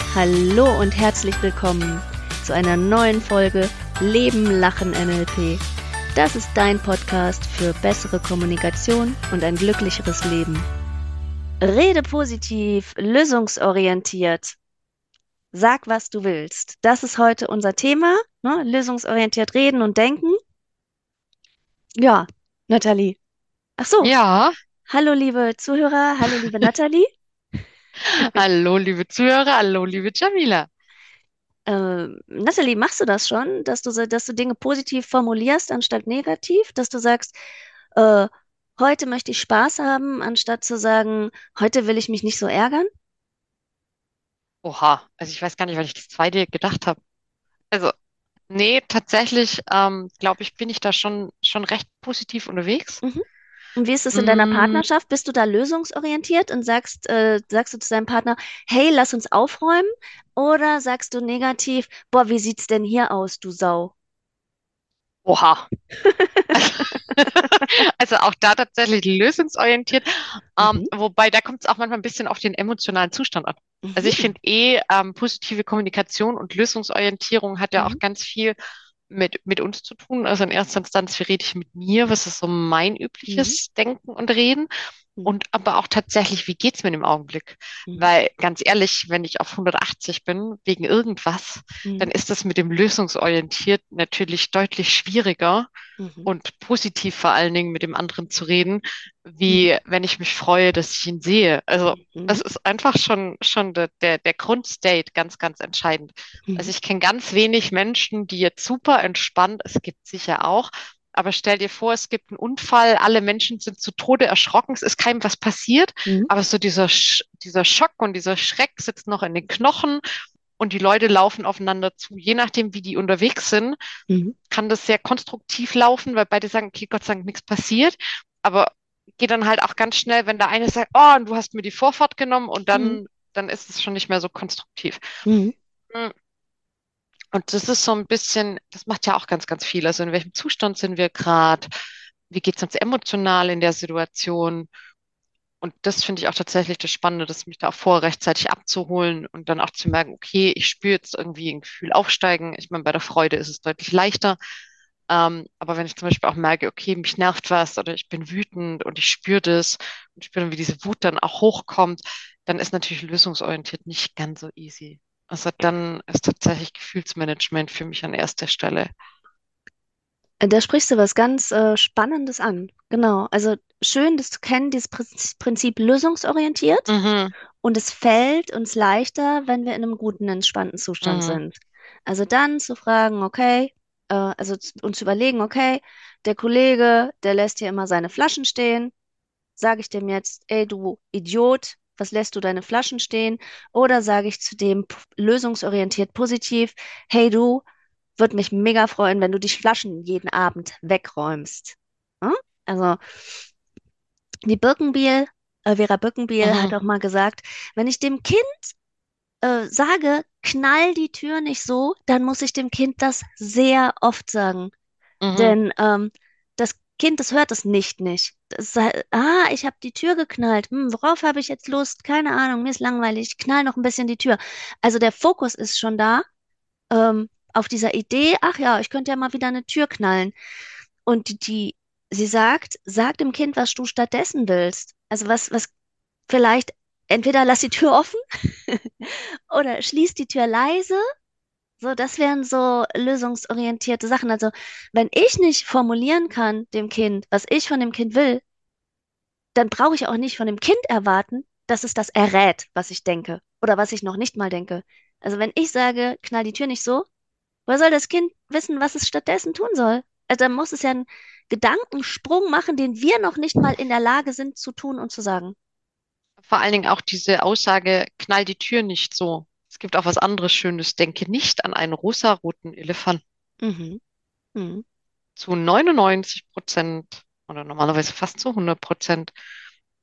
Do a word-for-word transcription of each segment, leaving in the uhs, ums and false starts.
Hallo und herzlich willkommen zu einer neuen Folge Leben, Lachen N L P. Das ist dein Podcast für bessere Kommunikation und ein glücklicheres Leben. Rede positiv, lösungsorientiert. Sag, was du willst. Das ist heute unser Thema, ne? Lösungsorientiert reden und denken. Ja, Nathalie. Ach so, Ja, hallo liebe Zuhörer, hallo liebe Nathalie. hallo liebe Zuhörer, hallo liebe Jamila. Äh, Nathalie, machst du das schon, dass du, so- dass du Dinge positiv formulierst anstatt negativ, dass du sagst, äh, heute möchte ich Spaß haben, anstatt zu sagen, heute will ich mich nicht so ärgern? Oha, also ich weiß gar nicht, was ich das zweite gedacht habe. Also, nee, tatsächlich, ähm, glaube ich, bin ich da schon, schon recht positiv unterwegs. Mhm. Und wie ist es in deiner Mm, Partnerschaft? Bist du da lösungsorientiert und sagst, äh, sagst du zu deinem Partner, hey, lass uns aufräumen? Oder sagst du negativ, boah, wie sieht's denn hier aus, du Sau? oha. Also auch da tatsächlich lösungsorientiert. Ähm, Mhm. wobei, da kommt es auch manchmal ein bisschen auf den emotionalen Zustand an. Also ich Mhm. finde eh, ähm, positive Kommunikation und Lösungsorientierung hat ja auch Mhm. ganz viel mit, mit uns zu tun. Also in erster Instanz, wie rede ich mit mir? Was ist so mein Mhm. übliches Denken und Reden? Mhm. Und aber auch tatsächlich, wie geht's mir im Augenblick? Mhm. Weil ganz ehrlich, wenn ich auf hundertachtzig bin, wegen irgendwas, dann Mhm. ist das mit dem lösungsorientiert natürlich deutlich schwieriger Mhm. und positiv vor allen Dingen mit dem anderen zu reden, Mhm. wie wenn ich mich freue, dass ich ihn sehe. Also Mhm. es ist einfach schon, schon der, der, der Grundstate ganz, ganz entscheidend. Also Mhm. ich kenne ganz wenig Menschen, die jetzt super entspannt, es gibt sicher auch, aber stell dir vor, es gibt einen Unfall, alle Menschen sind zu Tode erschrocken, es ist keinem was passiert, Mhm. aber so dieser, Sch dieser Schock und dieser Schreck sitzt noch in den Knochen und die Leute laufen aufeinander zu. Je nachdem, wie die unterwegs sind, Mhm. kann das sehr konstruktiv laufen, weil beide sagen, okay, Gott sei Dank nichts passiert. Aber geht dann halt auch ganz schnell, wenn der eine sagt, oh, und du hast mir die Vorfahrt genommen und Mhm. dann, dann ist es schon nicht mehr so konstruktiv. Mhm. Mm. Und das ist so ein bisschen, das macht ja auch ganz, ganz viel. Also in welchem Zustand sind wir gerade? Wie geht es uns emotional in der Situation? Und das finde ich auch tatsächlich das Spannende, dass mich da auch vor rechtzeitig abzuholen und dann auch zu merken, okay, ich spüre jetzt irgendwie ein Gefühl aufsteigen. Ich meine, bei der Freude ist es deutlich leichter. Ähm, aber wenn ich zum Beispiel auch merke, okay, mich nervt was oder ich bin wütend und ich spüre das und spüre dann, wie diese Wut dann auch hochkommt, dann ist natürlich lösungsorientiert nicht ganz so easy. Also dann ist tatsächlich Gefühlsmanagement für mich an erster Stelle. Da sprichst du was ganz äh, Spannendes an. Genau. Also schön, das zu kennen, dieses Prinzip Prinzip lösungsorientiert. Mhm, Und es fällt uns leichter, wenn wir in einem guten, entspannten Zustand mhm, sind. Also dann zu fragen, okay, äh, also z- uns zu überlegen, okay, der Kollege, der lässt hier immer seine Flaschen stehen. Sage ich dem jetzt, ey, du Idiot, was lässt du deine Flaschen stehen? Oder sage ich zu dem p- lösungsorientiert positiv, hey, du, würde mich mega freuen, wenn du die Flaschen jeden Abend wegräumst. Hm? Also, die Birkenbiel, äh, Vera Birkenbiel hat mhm, auch mal gesagt, wenn ich dem Kind äh, sage, knall die Tür nicht so, dann muss ich dem Kind das sehr oft sagen. mhm. Denn ähm, das Kind, das hört es nicht nicht. Das sagt, ah, ich habe die Tür geknallt. Hm, worauf habe ich jetzt Lust? Keine Ahnung, mir ist langweilig. Ich knall noch ein bisschen die Tür. Also der Fokus ist schon da, ähm, auf dieser Idee, ach ja, ich könnte ja mal wieder eine Tür knallen. Und die, die, sie sagt, sag dem Kind, was du stattdessen willst. Also was, was vielleicht, entweder lass die Tür offen oder schließ die Tür leise. So, das wären so lösungsorientierte Sachen. Also, wenn ich nicht formulieren kann dem Kind, was ich von dem Kind will, dann brauche ich auch nicht von dem Kind erwarten, dass es das errät, was ich denke oder was ich noch nicht mal denke. Also, wenn ich sage, knall die Tür nicht so, woher soll das Kind wissen, was es stattdessen tun soll? Also, dann muss es ja einen Gedankensprung machen, den wir noch nicht mal in der Lage sind zu tun und zu sagen. Vor allen Dingen auch diese Aussage, knall die Tür nicht so. Es gibt auch was anderes Schönes. Denke nicht an einen rosaroten Elefanten. Mhm. Mhm. Zu neunundneunzig Prozent oder normalerweise fast zu hundert Prozent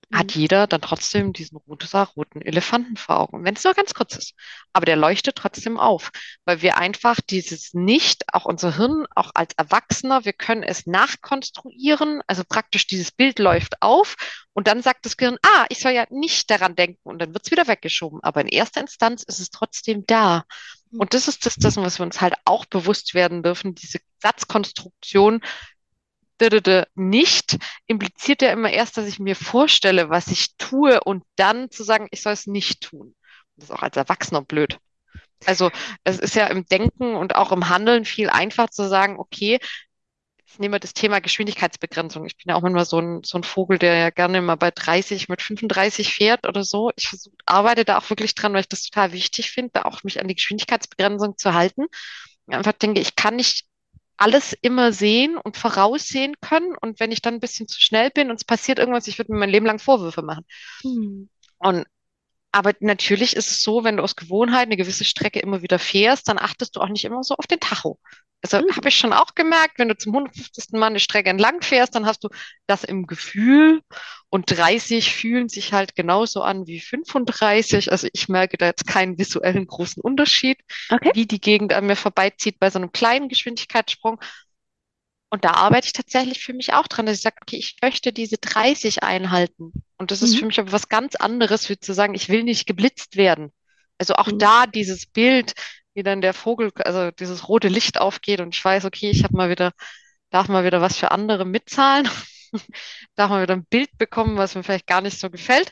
Mhm. hat jeder dann trotzdem diesen rosa-roten Elefanten vor Augen, wenn es nur ganz kurz ist. Aber der leuchtet trotzdem auf, weil wir einfach dieses nicht, auch unser Hirn, auch als Erwachsener, wir können es nachkonstruieren, also praktisch dieses Bild läuft auf und dann sagt das Gehirn, ah, ich soll ja nicht daran denken und dann wird es wieder weggeschoben. Aber in erster Instanz ist es trotzdem da. Und das ist das, das, was wir uns halt auch bewusst werden dürfen, diese Satzkonstruktion, d- d- d- nicht, impliziert ja immer erst, dass ich mir vorstelle, was ich tue und dann zu sagen, ich soll es nicht tun. Das ist auch als Erwachsener blöd. Also es ist ja im Denken und auch im Handeln viel einfacher zu sagen, okay, ich nehme das Thema Geschwindigkeitsbegrenzung. Ich bin ja auch immer so ein, so ein Vogel, der ja gerne mal bei dreißig mit fünfunddreißig fährt oder so. Ich versuch, arbeite da auch wirklich dran, weil ich das total wichtig finde, auch mich an die Geschwindigkeitsbegrenzung zu halten. Ich einfach denke, ich kann nicht alles immer sehen und voraussehen können. Und wenn ich dann ein bisschen zu schnell bin und es passiert irgendwas, ich würde mir mein Leben lang Vorwürfe machen. Mhm. Und aber natürlich ist es so, wenn du aus Gewohnheit eine gewisse Strecke immer wieder fährst, dann achtest du auch nicht immer so auf den Tacho. Also habe Mhm. ich schon auch gemerkt, wenn du zum hundertfünfzigsten Mal eine Strecke entlang fährst, dann hast du das im Gefühl und dreißig fühlen sich halt genauso an wie fünfunddreißig. Also ich merke da jetzt keinen visuellen großen Unterschied, Okay. wie die Gegend an mir vorbeizieht bei so einem kleinen Geschwindigkeitssprung. Und da arbeite ich tatsächlich für mich auch dran, dass ich sage, okay, ich möchte diese dreißig einhalten. Und das ist Mhm. für mich aber was ganz anderes, wie zu sagen, ich will nicht geblitzt werden. Also auch Mhm. da dieses Bild, wie dann der Vogel, also dieses rote Licht aufgeht und ich weiß, okay, ich habe mal wieder, darf mal wieder was für andere mitzahlen, darf mal wieder ein Bild bekommen, was mir vielleicht gar nicht so gefällt.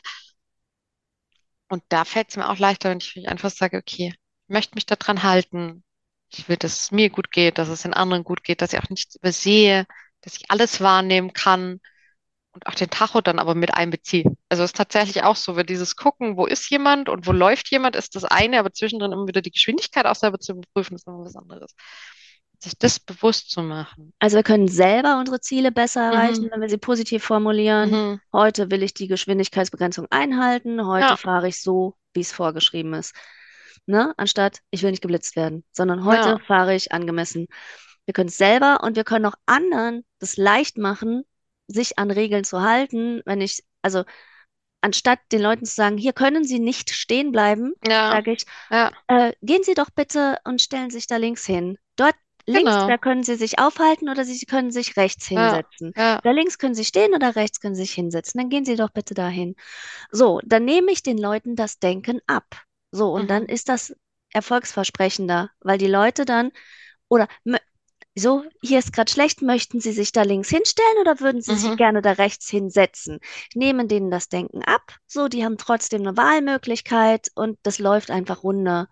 Und da fällt es mir auch leichter, wenn ich einfach sage, okay, ich möchte mich daran halten. Ich will, dass es mir gut geht, dass es den anderen gut geht, dass ich auch nichts übersehe, dass ich alles wahrnehmen kann und auch den Tacho dann aber mit einbeziehe. Also es ist tatsächlich auch so, wenn dieses Gucken, wo ist jemand und wo läuft jemand, ist das eine, aber zwischendrin immer wieder die Geschwindigkeit auch selber zu überprüfen, ist noch was anderes. Sich das bewusst zu machen. Also wir können selber unsere Ziele besser erreichen, Mhm, wenn wir sie positiv formulieren. mhm, Heute will ich die Geschwindigkeitsbegrenzung einhalten. Heute ja, fahre ich so, wie es vorgeschrieben ist. Ne? Anstatt, ich will nicht geblitzt werden, sondern ja, heute fahre ich angemessen. Wir können es selber und wir können auch anderen das leicht machen, sich an Regeln zu halten. Wenn ich, also anstatt den Leuten zu sagen, hier können Sie nicht stehen bleiben, ja, sage ich, ja, äh, gehen Sie doch bitte und stellen sich da links hin. Dort links, genau, da können Sie sich aufhalten oder Sie können sich rechts ja, hinsetzen. ja, Da links können Sie stehen oder rechts können Sie sich hinsetzen. Dann gehen Sie doch bitte dahin. So, dann nehme ich den Leuten das Denken ab. So, und dann mhm, ist das erfolgsversprechender, weil die Leute dann, oder mö- so, hier ist gerade schlecht, möchten Sie sich da links hinstellen oder würden Sie sich mhm. gerne da rechts hinsetzen? Nehmen denen das Denken ab, so, die haben trotzdem eine Wahlmöglichkeit und das läuft einfach runter.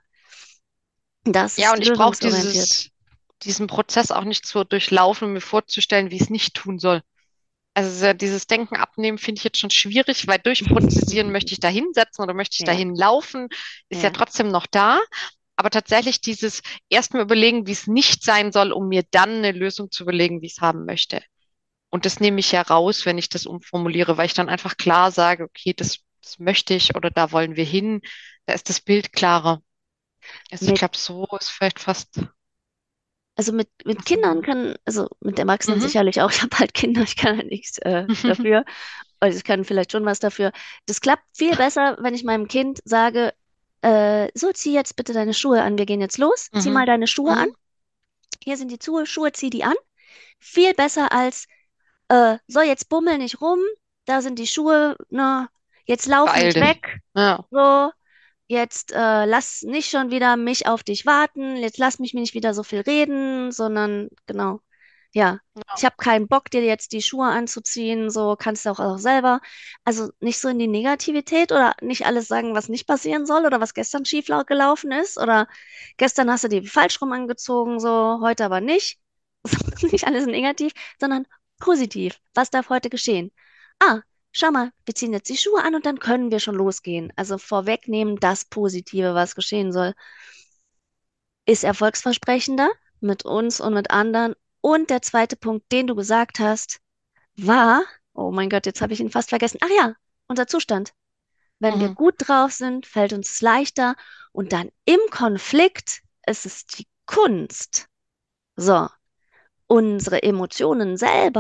Das Ja, ist und ich brauche lösungsorientiert. dieses, diesen Prozess auch nicht zu durchlaufen, um mir vorzustellen, wie es nicht tun soll. Also sehr- dieses Denken abnehmen finde ich jetzt schon schwierig, weil durchprozessieren möchte ich da hinsetzen oder möchte ich Ja, dahin laufen, ist ja ja. trotzdem noch da. Aber tatsächlich dieses erstmal überlegen, wie es nicht sein soll, um mir dann eine Lösung zu überlegen, wie ich es haben möchte. Und das nehme ich ja raus, wenn ich das umformuliere, weil ich dann einfach klar sage, okay, das, das möchte ich oder da wollen wir hin. Da ist das Bild klarer. Also ich Mit, glaube, so ist vielleicht fast. also mit, mit Kindern So. kann, also mit Erwachsenen Mhm. sicherlich auch. Ich habe halt Kinder, ich kann halt nichts äh, dafür. Also ich kann vielleicht schon was dafür. Das klappt viel besser, wenn ich meinem Kind sage, äh, so, zieh jetzt bitte deine Schuhe an, wir gehen jetzt los. Zieh Mhm. mal deine Schuhe an. Mhm. Hier sind die Schuhe, Schuhe, zieh die an. Viel besser als, äh, so, jetzt bummel nicht rum, da sind die Schuhe, ne, jetzt lauf Beeil nicht dich. weg. Ja. So, jetzt äh, lass nicht schon wieder mich auf dich warten, jetzt lass mich nicht wieder so viel reden, sondern genau, ja, ich habe keinen Bock, dir jetzt die Schuhe anzuziehen, so kannst du auch, auch selber. Also nicht so in die Negativität oder nicht alles sagen, was nicht passieren soll oder was gestern schief lau- gelaufen ist oder gestern hast du die falsch rum angezogen, so heute aber nicht. Nicht alles negativ, sondern positiv. Was darf heute geschehen? Ah, schau mal, wir ziehen jetzt die Schuhe an und dann können wir schon losgehen. Also vorwegnehmen, das Positive, was geschehen soll, ist erfolgsversprechender mit uns und mit anderen. Und der zweite Punkt, den du gesagt hast, war, oh mein Gott, jetzt habe ich ihn fast vergessen. Ach ja, unser Zustand. Wenn wir Mhm. gut drauf sind, fällt uns es leichter. Und dann im Konflikt ist es die Kunst. So, unsere Emotionen selber.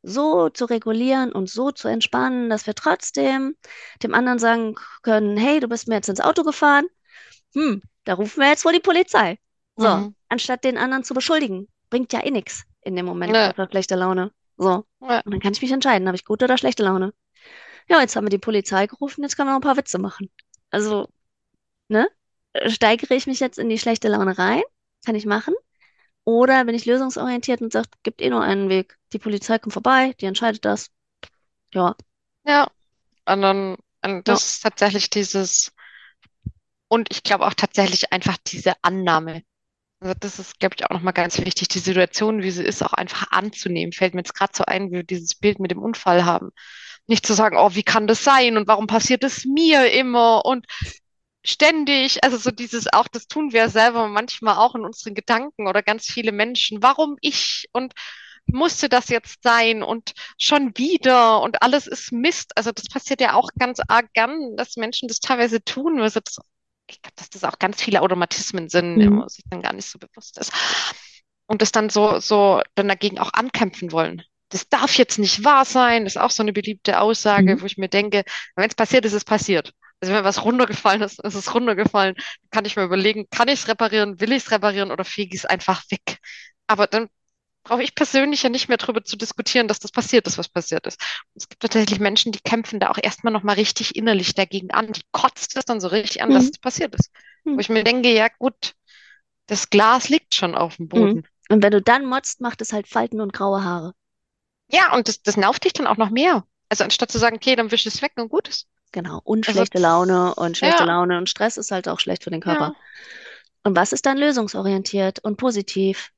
so zu regulieren und so zu entspannen, dass wir trotzdem dem anderen sagen können, hey, du bist mir jetzt ins Auto gefahren. Hm, da rufen wir jetzt wohl die Polizei. So, Mhm. anstatt den anderen zu beschuldigen. Bringt ja eh nichts in dem Moment, Ne, außer schlechte Laune. So. ne, Und dann kann ich mich entscheiden, habe ich gute oder schlechte Laune. Ja, jetzt haben wir die Polizei gerufen, jetzt können wir noch ein paar Witze machen. Also, ne? Steigere ich mich jetzt in die schlechte Laune rein? Kann ich machen. Oder bin ich lösungsorientiert und sage, gibt eh nur einen Weg. Die Polizei kommt vorbei, die entscheidet das. Ja, ja. Und dann, und ja. das ist tatsächlich dieses, und ich glaube auch tatsächlich einfach diese Annahme. Also das ist, glaube ich, auch nochmal ganz wichtig, die Situation, wie sie ist, auch einfach anzunehmen. Fällt mir jetzt gerade so ein, wie wir dieses Bild mit dem Unfall haben. Nicht zu sagen, oh, wie kann das sein und warum passiert es mir immer und ständig, also so dieses auch, das tun wir selber manchmal auch in unseren Gedanken oder ganz viele Menschen. Warum ich und musste das jetzt sein und schon wieder und alles ist Mist. Also das passiert ja auch ganz arg gern, dass Menschen das teilweise tun. Also das, ich glaube, dass das auch ganz viele Automatismen sind, Mhm. wo sich dann gar nicht so bewusst ist. Und das dann so, so dann dagegen auch ankämpfen wollen. Das darf jetzt nicht wahr sein. Das ist auch so eine beliebte Mhm. Aussage, wo ich mir denke, wenn es passiert ist, ist es passiert. Also wenn was runtergefallen ist, ist es runtergefallen. Kann ich mir überlegen, kann ich es reparieren, will ich es reparieren oder fege ich es einfach weg? Aber dann brauche ich persönlich ja nicht mehr darüber zu diskutieren, dass das passiert ist, was passiert ist. Und es gibt tatsächlich Menschen, die kämpfen da auch erstmal nochmal richtig innerlich dagegen an. Die kotzt das dann so richtig an, dass Mhm. es passiert ist. Wo Mhm. ich mir denke, ja gut, das Glas liegt schon auf dem Mhm. Boden. Und wenn du dann motzt, macht es halt Falten und graue Haare. Ja, und das, das nervt dich dann auch noch mehr. Also anstatt zu sagen, okay, dann wisch es weg und gut ist. Genau. Und Also, schlechte Laune und schlechte ja, Laune und Stress ist halt auch schlecht für den Körper. ja. Und was ist dann lösungsorientiert und positiv?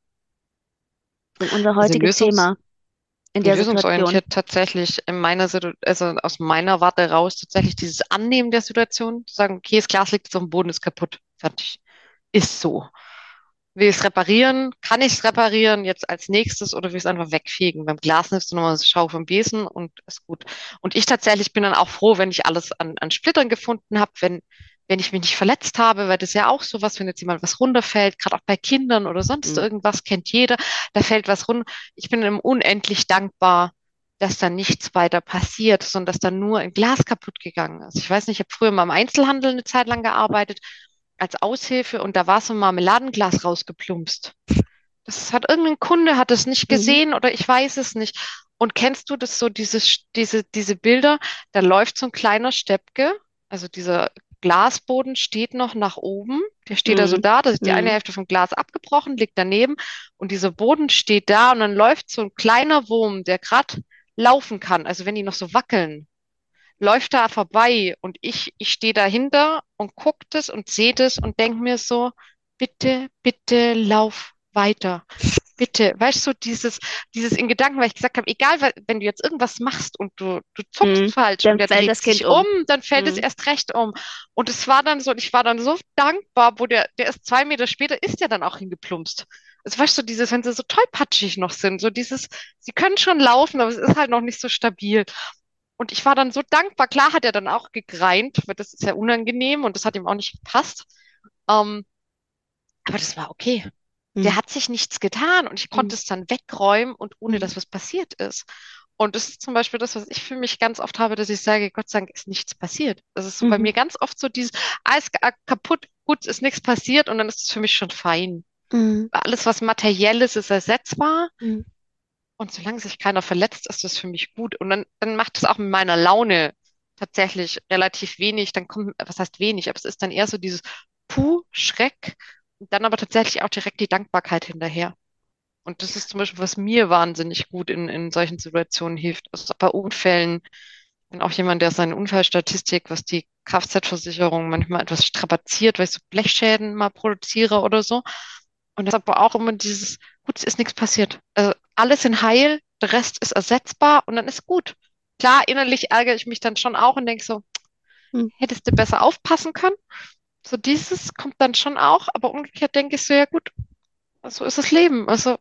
So unser Also heutiges Lösungs, Thema in der Situation. lösungsorientiert tatsächlich in meiner Situ also aus meiner Warte raus tatsächlich dieses Annehmen der Situation, zu sagen, okay, das Glas liegt jetzt auf dem Boden, ist kaputt. Fertig. Ist so. Will ich es reparieren? Kann ich es reparieren jetzt als nächstes oder will ich es einfach wegfegen? Beim Glas nimmst du nochmal eine Schau vom Besen und ist gut. Und ich tatsächlich bin dann auch froh, wenn ich alles an, an Splittern gefunden habe, wenn, wenn ich mich nicht verletzt habe, weil das ist ja auch sowas, wenn jetzt jemand was runterfällt, gerade auch bei Kindern oder sonst Mhm. irgendwas, kennt jeder, da fällt was runter. Ich bin ihm unendlich dankbar, dass da nichts weiter passiert, sondern dass da nur ein Glas kaputt gegangen ist. Ich weiß nicht, ich habe früher mal im Einzelhandel eine Zeit lang gearbeitet als Aushilfe und da war so ein Marmeladenglas rausgeplumpst. Das hat irgendein Kunde hat es nicht Mhm. gesehen oder ich weiß es nicht. Und kennst du das so, dieses, diese, diese Bilder? Da läuft so ein kleiner Steppke, also dieser Glasboden steht noch nach oben. Der steht also Mhm. da, da ist die eine Mhm. Hälfte vom Glas abgebrochen, liegt daneben und dieser Boden steht da und dann läuft so ein kleiner Wurm, der gerade laufen kann. Also wenn die noch so wackeln, läuft da vorbei und ich, ich stehe dahinter und gucke das und sehe das und denke mir so, bitte, bitte lauf weiter. Bitte, weißt du, dieses, dieses in Gedanken, weil ich gesagt habe, egal, we- wenn du jetzt irgendwas machst und du, du zuckst Mhm. falsch und Dann der fällt dreht das Kind sich um, um. dann fällt es Mhm. erst recht um. Und es war dann so, und ich war dann so dankbar, wo der, der ist zwei Meter später, ist der dann auch hingeplumpst. Also weißt du, dieses, wenn sie so tollpatschig noch sind, so dieses, sie können schon laufen, aber es ist halt noch nicht so stabil. Und ich war dann so dankbar. Klar hat er dann auch gegreint, weil das ist ja unangenehm und das hat ihm auch nicht gepasst. Ähm, aber das war okay. Der Mhm. hat sich nichts getan und ich Mhm. konnte es dann wegräumen und ohne Mhm. dass was passiert ist. Und das ist zum Beispiel das, was ich für mich ganz oft habe, dass ich sage, Gott sei Dank ist nichts passiert. Das ist so bei Mhm. mir ganz oft so dieses, alles ka- kaputt, gut, ist nichts passiert und dann ist es für mich schon fein. Mhm. Alles, was materiell ist, ist ersetzbar. Mhm. Und solange sich keiner verletzt, ist das für mich gut. Und dann, dann macht es auch mit meiner Laune tatsächlich relativ wenig. Dann kommt, was heißt wenig, aber es ist dann eher so dieses Puh, Schreck und dann aber tatsächlich auch direkt die Dankbarkeit hinterher. Und das ist zum Beispiel, was mir wahnsinnig gut in, in solchen Situationen hilft. Also bei Unfällen. Ich bin auch jemand, der seine Unfallstatistik, was die Kfz-Versicherung manchmal etwas strapaziert, weil ich so Blechschäden mal produziere oder so. Und das aber auch immer dieses, gut, es ist nichts passiert. Also alles sind heil, der Rest ist ersetzbar und dann ist gut. Klar, innerlich ärgere ich mich dann schon auch und denke so, Mhm. hättest du besser aufpassen können. So dieses kommt dann schon auch, aber umgekehrt denke ich so, ja gut, so ist das Leben. Also,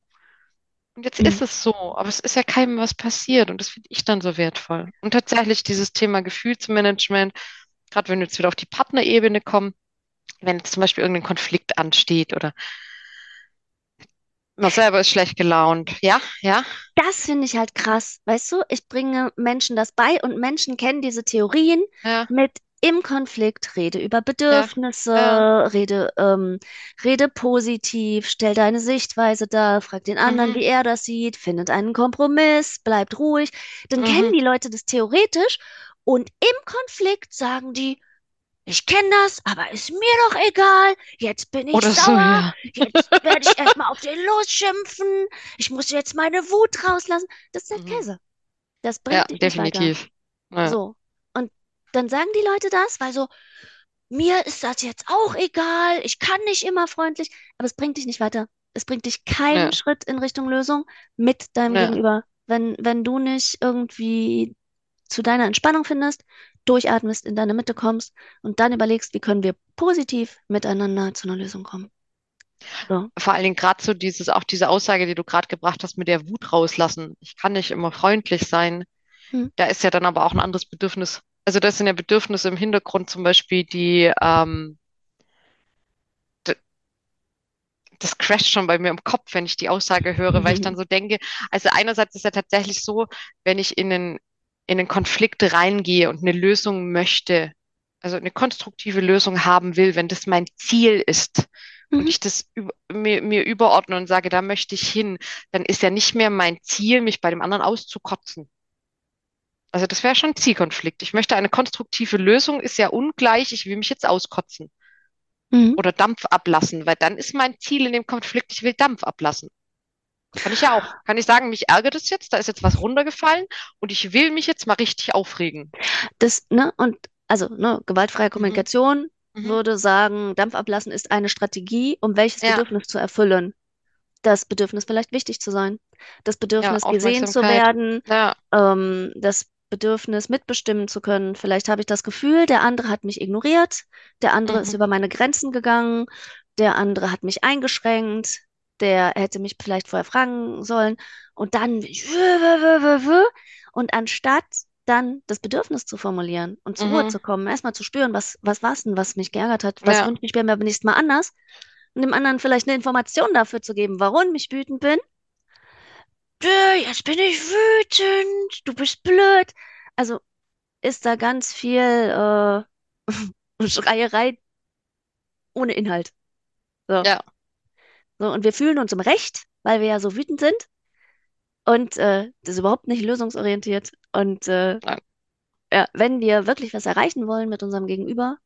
und jetzt Mhm. ist es so, aber es ist ja keinem was passiert und das finde ich dann so wertvoll. Und tatsächlich dieses Thema Gefühlsmanagement, gerade wenn wir jetzt wieder auf die Partnerebene kommen, wenn jetzt zum Beispiel irgendein Konflikt ansteht oder Man selber ist schlecht gelaunt. Ja, ja, Das finde ich halt krass. Weißt du, ich bringe Menschen das bei und Menschen kennen diese Theorien ja, mit im Konflikt, rede über ja, Bedürfnisse, ja. rede, ähm, rede positiv, stell deine Sichtweise dar, frag den anderen, Mhm, wie er das sieht, findet einen Kompromiss, bleibt ruhig. Dann kennen mhm. die Leute das theoretisch und im Konflikt sagen die, ich kenne das, aber ist mir doch egal. Jetzt bin ich Oder so, sauer. ja. Jetzt werde ich erstmal auf den losschimpfen. Ich muss jetzt meine Wut rauslassen. Das ist halt Mhm. Käse. Das Ja, bringt dich nicht weiter. definitiv. Ja, So. Und dann sagen die Leute das, weil so, mir ist das jetzt auch egal. Ich kann nicht immer freundlich, aber es bringt dich nicht weiter. Es bringt dich keinen ja, Schritt in Richtung Lösung mit deinem ja. Gegenüber. Wenn, wenn du nicht irgendwie zu deiner Entspannung findest, durchatmest, in deine Mitte kommst und dann überlegst, wie können wir positiv miteinander zu einer Lösung kommen. So. Vor allen Dingen gerade so dieses, auch diese Aussage, die du gerade gebracht hast, mit der Wut rauslassen. Ich kann nicht immer freundlich sein. Hm. Da ist ja dann aber auch ein anderes Bedürfnis. Also das sind ja Bedürfnisse im Hintergrund, zum Beispiel die, ähm, d- das crasht schon bei mir im Kopf, wenn ich die Aussage höre, weil ich dann so denke, also einerseits ist ja tatsächlich so, wenn ich in einen, in einen Konflikt reingehe und eine Lösung möchte, also eine konstruktive Lösung haben will, wenn das mein Ziel ist und Mhm. ich das üb- mir, mir überordne und sage, da möchte ich hin, dann ist ja nicht mehr mein Ziel, mich bei dem anderen auszukotzen. Also das wäre schon ein Zielkonflikt. Ich möchte eine konstruktive Lösung, ist ja ungleich, ich will mich jetzt auskotzen Mhm. oder Dampf ablassen, weil dann ist mein Ziel in dem Konflikt, ich will Dampf ablassen. Kann ich ja auch. Kann ich sagen, mich ärgert es jetzt, da ist jetzt was runtergefallen und ich will mich jetzt mal richtig aufregen. Das, ne, und also, ne, gewaltfreie Mhm, Kommunikation mhm. würde sagen, Dampf ablassen ist eine Strategie, um welches Ja, Bedürfnis zu erfüllen. Das Bedürfnis vielleicht wichtig zu sein, das ja, Bedürfnis gesehen zu Aufmerksamkeit. werden, Ja, ähm, das Bedürfnis mitbestimmen zu können. Vielleicht habe ich das Gefühl, der andere hat mich ignoriert, der andere ist mhm, über meine Grenzen gegangen, der andere hat mich eingeschränkt, der hätte mich vielleicht vorher fragen sollen und dann und anstatt dann das Bedürfnis zu formulieren und zur Ruhe mhm. zu kommen, erstmal zu spüren, was, was war es denn, was mich geärgert hat, was Ja, wünsche ich mir beim nächsten Mal anders und dem anderen vielleicht eine Information dafür zu geben, warum ich wütend bin. Dö, jetzt bin ich wütend, du bist blöd. Also ist da ganz viel äh, Schreierei ohne Inhalt. So. ja, So, und wir fühlen uns im Recht, weil wir ja so wütend sind und äh, das ist überhaupt nicht lösungsorientiert. Und äh, nein. ja, wenn wir wirklich was erreichen wollen mit unserem Gegenüber,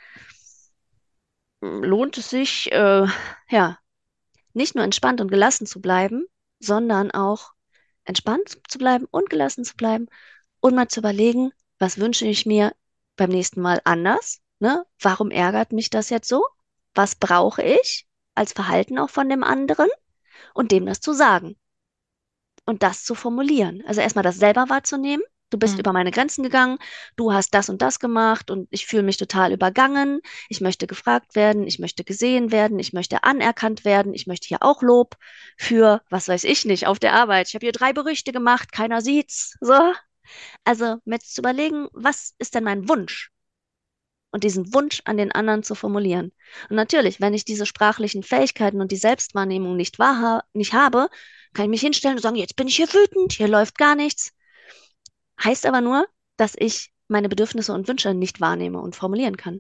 lohnt es sich, äh, ja, nicht nur entspannt und gelassen zu bleiben, sondern auch entspannt zu bleiben und gelassen zu bleiben und mal zu überlegen, was wünsche ich mir beim nächsten Mal anders? Ne? Warum ärgert mich das jetzt so? Was brauche ich als Verhalten auch von dem anderen? Und dem das zu sagen und das zu formulieren. Also erstmal das selber wahrzunehmen. Du bist Mhm. über meine Grenzen gegangen, du hast das und das gemacht und ich fühle mich total übergangen. Ich möchte gefragt werden, ich möchte gesehen werden, ich möchte anerkannt werden, ich möchte hier auch Lob für, was weiß ich nicht, auf der Arbeit. Ich habe hier drei Berichte gemacht, keiner sieht's. So. Also mit zu überlegen, was ist denn mein Wunsch? Und diesen Wunsch an den anderen zu formulieren. Und natürlich, wenn ich diese sprachlichen Fähigkeiten und die Selbstwahrnehmung nicht wahrha nicht habe, kann ich mich hinstellen und sagen, jetzt bin ich hier wütend, hier läuft gar nichts. Heißt aber nur, dass ich meine Bedürfnisse und Wünsche nicht wahrnehme und formulieren kann.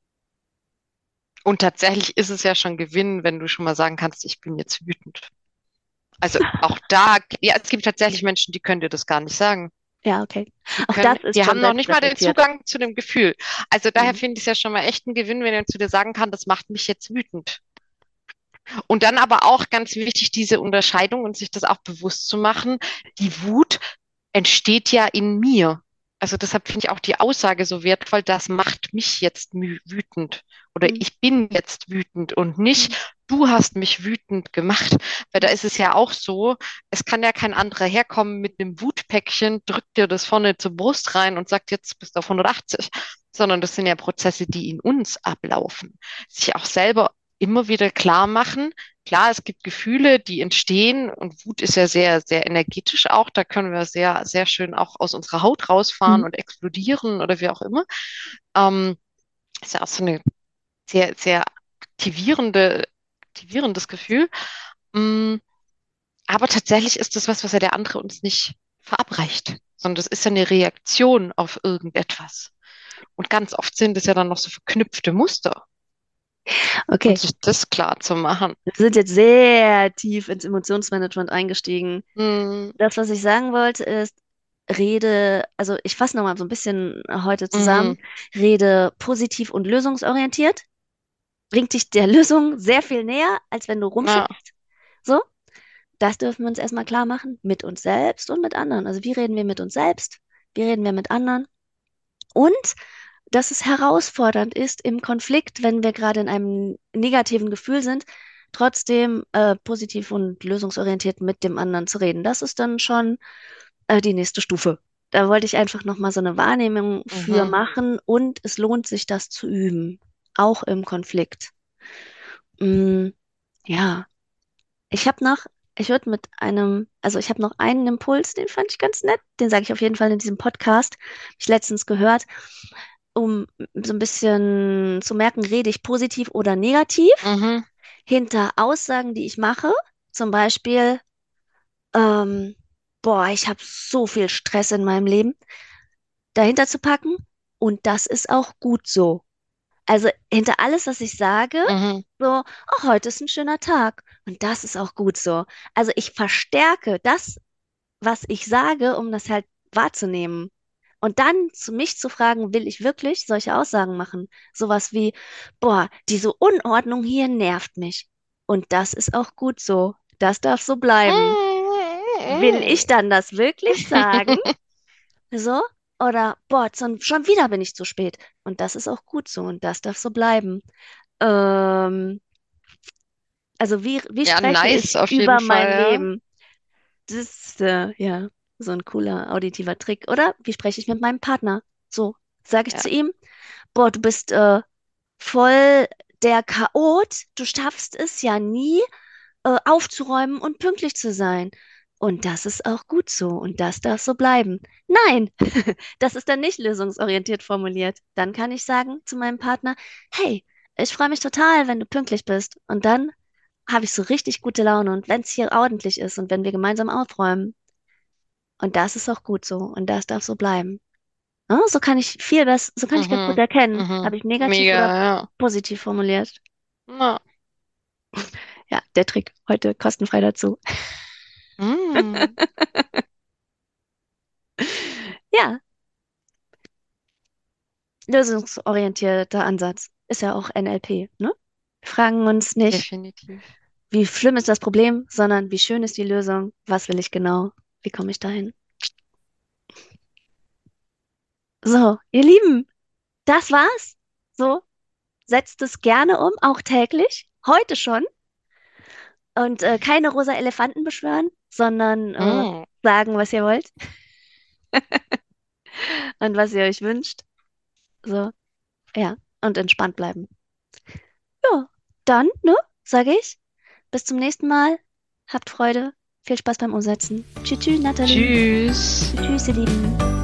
Und tatsächlich ist es ja schon Gewinn, wenn du schon mal sagen kannst, ich bin jetzt wütend. Also auch da, ja, es gibt tatsächlich Menschen, die können dir das gar nicht sagen. Ja, okay. Die Auch können, das ist die schon haben noch nicht mal den selbstreflektiert. Zugang zu dem Gefühl. Also daher Mhm. finde ich es ja schon mal echt ein Gewinn, wenn er zu dir sagen kann, das macht mich jetzt wütend. Und dann aber auch ganz wichtig, diese Unterscheidung und sich das auch bewusst zu machen. Die Wut entsteht ja in mir. Also deshalb finde ich auch die Aussage so wertvoll, das macht mich jetzt mü- wütend oder Mhm. ich bin jetzt wütend und Mhm. nicht, du hast mich wütend gemacht. Weil da ist es ja auch so, es kann ja kein anderer herkommen mit einem Wutpäckchen, drückt dir das vorne zur Brust rein und sagt, jetzt bist du auf hundertachtzig, sondern das sind ja Prozesse, die in uns ablaufen. Sich auch selber immer wieder klar machen. Klar, es gibt Gefühle, die entstehen und Wut ist ja sehr, sehr energetisch auch. Da können wir sehr, sehr schön auch aus unserer Haut rausfahren Mhm. und explodieren oder wie auch immer. Ähm, ist ja auch so eine sehr, sehr aktivierende, aktivierendes Gefühl. Mm, Aber tatsächlich ist das was, was ja der andere uns nicht verabreicht, sondern das ist ja eine Reaktion auf irgendetwas. Und ganz oft sind es ja dann noch so verknüpfte Muster. Und Okay, sich das klar zu machen. wir sind jetzt sehr tief ins Emotionsmanagement eingestiegen. Mhm. Das, was ich sagen wollte, ist, rede, also ich fasse nochmal so ein bisschen heute zusammen, Mhm. rede positiv und lösungsorientiert, bringt dich der Lösung sehr viel näher, als wenn du Ja. rumschimpfst. So, das dürfen wir uns erstmal klar machen, mit uns selbst und mit anderen. Also wie reden wir mit uns selbst? Wie reden wir mit anderen? Und dass es herausfordernd ist im Konflikt, wenn wir gerade in einem negativen Gefühl sind, trotzdem äh, positiv und lösungsorientiert mit dem anderen zu reden. Das ist dann schon äh, die nächste Stufe. Da wollte ich einfach nochmal so eine Wahrnehmung für Mhm. machen und es lohnt sich, das zu üben, auch im Konflikt. Mm, ja, ich habe noch, ich würde mit einem, also ich habe noch einen Impuls, den fand ich ganz nett, den sage ich auf jeden Fall in diesem Podcast, hab ich letztens gehört, um so ein bisschen zu merken, rede ich positiv oder negativ Mhm. hinter Aussagen, die ich mache. Zum Beispiel, ähm, boah, ich habe so viel Stress in meinem Leben, dahinter zu packen. Und das ist auch gut so. Also hinter alles, was ich sage, Mhm. so, oh, heute ist ein schöner Tag. Und das ist auch gut so. Also ich verstärke das, was ich sage, um das halt wahrzunehmen. Und dann zu mich zu fragen, will ich wirklich solche Aussagen machen? Sowas wie, boah, diese Unordnung hier nervt mich. Und das ist auch gut so. Das darf so bleiben. Will ich Mhm. dann das wirklich sagen? So? Oder, boah, schon, schon wieder bin ich zu spät. Und das ist auch gut so. Und das darf so bleiben. Ähm, also wie, wie Ja, spreche nice, ich auf jeden über Fall, mein ja. Leben? Das ist, äh, ja, so ein cooler auditiver Trick. Oder wie spreche ich mit meinem Partner? So, sage ich Ja. zu ihm, boah, du bist äh, voll der Chaot, du schaffst es ja nie, äh, aufzuräumen und pünktlich zu sein. Und das ist auch gut so und das darf so bleiben. Nein, das ist dann nicht lösungsorientiert formuliert. Dann kann ich sagen zu meinem Partner, hey, ich freue mich total, wenn du pünktlich bist. Und dann habe ich so richtig gute Laune. Und wenn es hier ordentlich ist und wenn wir gemeinsam aufräumen, und das ist auch gut so und das darf so bleiben. Ja, so kann ich viel besser, so kann ich ganz gut Mhm. erkennen, Mhm. habe ich negativ Mega, oder ja. positiv formuliert. Ja. Ja, der Trick heute kostenfrei dazu. Mhm. Ja, lösungsorientierter Ansatz ist ja auch N L P, ne? Wir fragen uns nicht, Definitiv. wie schlimm ist das Problem, sondern wie schön ist die Lösung? Was will ich genau? Wie komme ich dahin? So, ihr Lieben, das war's. So, setzt es gerne um, auch täglich, heute schon. Und äh, keine rosa Elefanten beschwören, sondern äh, Mhm. sagen, was ihr wollt und was ihr euch wünscht. So, ja, und entspannt bleiben. Ja, dann, ne, sage ich. Bis zum nächsten Mal. Habt Freude. Viel Spaß beim Umsetzen. Tschüss, tschüss, Nathalie. Tschüss. Tschüss, tschüss, ihr Lieben.